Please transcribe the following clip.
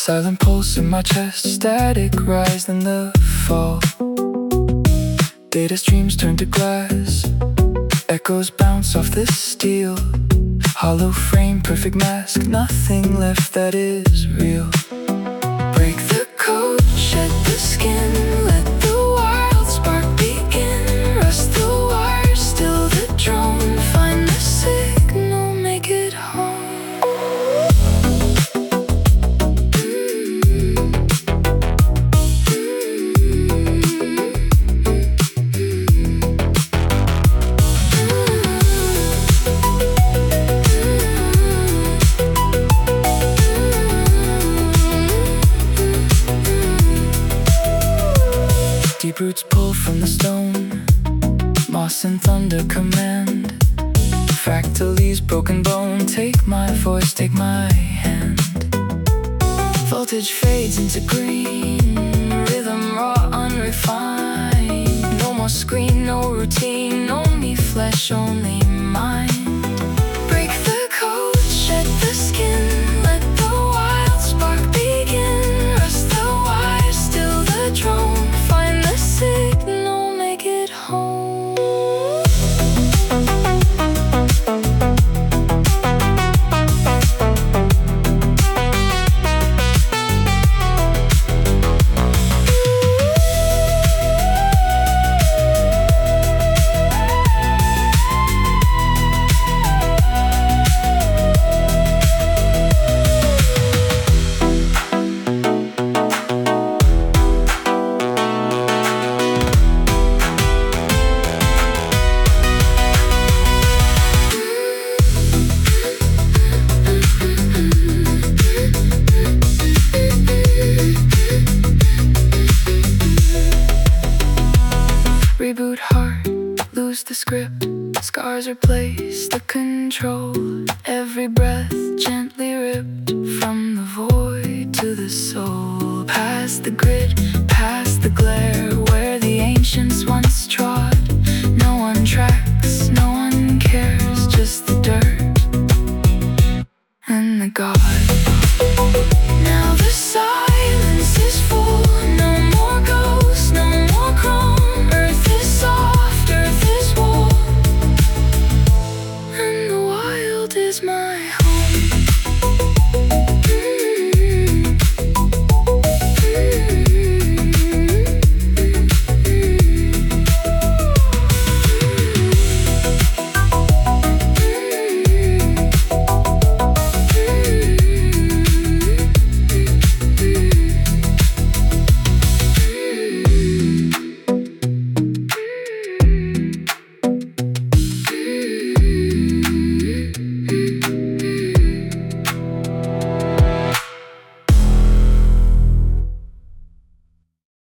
Silent pulse in my chest, static rise then the fall. Data streams turn to glass, echoes bounce off the steel. Hollow frame, perfect mask, nothing left that is real. Break the code, shed the skin, let the wild spark begin. Rust the wire, still the drone, find the signal, make it home. Deep roots pull from the stone, moss and thunder command. Fractalies, broken bone, take my voice, take my hand. Voltage fades into green, rhythm raw, unrefined. No more screen, no routine, only flesh, only mind. Break the code, shed the skin, let the wild spark begin. Rust the wire, still the drone, find the signal, make it home. Reboot heart, lose the script. Scars replace the control. Every breath gently ripped from the void to the soul. Past the grid, past the glare, where the ancients once trod. No one tracks, no one cares, just the dirt and the God. Now the silence is full, no more ghosts, no more chrome. Earth is soft, earth is wool, and the wild is my home.